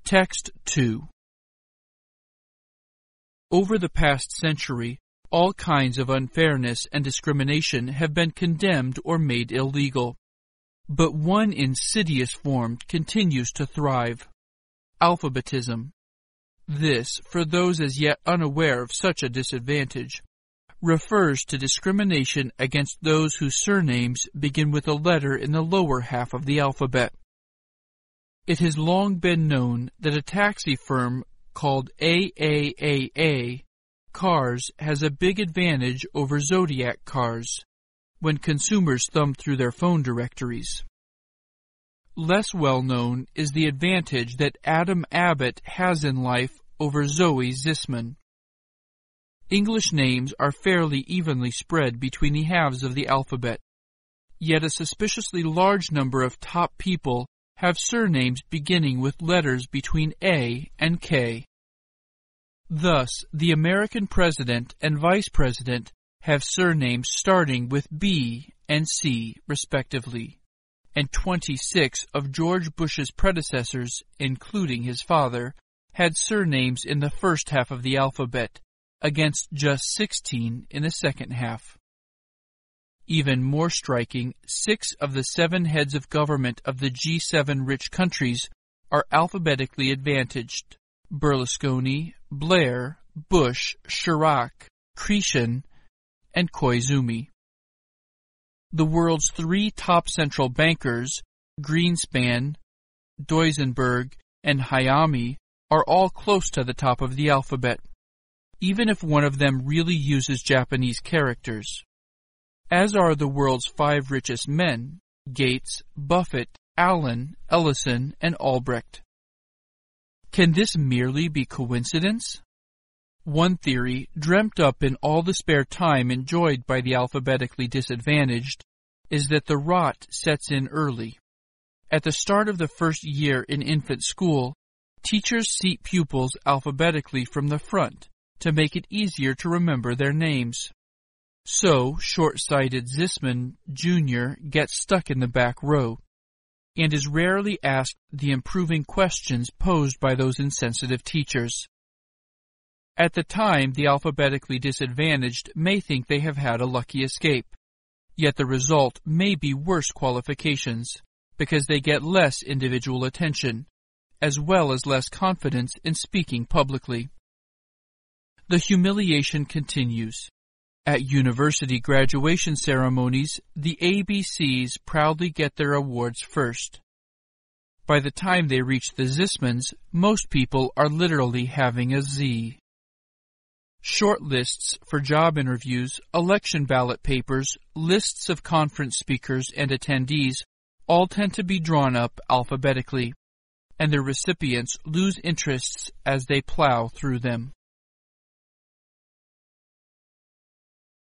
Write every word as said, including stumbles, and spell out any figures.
Text two. Over the past century, all kinds of unfairness and discrimination have been condemned or made illegal. But one insidious form continues to thrive: alphabetism. This, for those as yet unaware of such a disadvantage, refers to discrimination against those whose surnames begin with a letter in the lower half of the alphabet. It has long been known that a taxi firm called A A A A Cars has a big advantage over Zodiac Cars when consumers thumb through their phone directories. Less well known is the advantage that Adam Abbott has in life over Zoe Zisman. English names are fairly evenly spread between the halves of the alphabet, yet a suspiciously large number of top people have surnames beginning with letters between A and K. Thus, the American president and vice president have surnames starting with B and C, respectively, and twenty-six of George Bush's predecessors, including his father, had surnames in the first half of the alphabet, against just sixteen in the second half. Even more striking, six of the seven heads of government of the G seven rich countries are alphabetically advantaged: Berlusconi, Blair, Bush, Chirac, Christian, and Koizumi. The world's three top central bankers, Greenspan, Duesenberg, and Hayami, are all close to the top of the alphabet, even if one of them really uses Japanese characters. As are the world's five richest men, Gates, Buffett, Allen, Ellison, and Albrecht. Can this merely be coincidence? One theory, dreamt up in all the spare time enjoyed by the alphabetically disadvantaged, is that the rot sets in early. At the start of the first year in infant school, teachers seat pupils alphabetically from the front to make it easier to remember their names. So, short-sighted Zisman, Junior gets stuck in the back row, and is rarely asked the improving questions posed by those insensitive teachers. At the time, the alphabetically disadvantaged may think they have had a lucky escape, yet the result may be worse qualifications, because they get less individual attention, as well as less confidence in speaking publicly. The humiliation continues. At university graduation ceremonies, the A B Cs proudly get their awards first. By the time they reach the Zismans, most people are literally having a Z. Short lists for job interviews, election ballot papers, lists of conference speakers and attendees all tend to be drawn up alphabetically, and their recipients lose interests as they plow through them.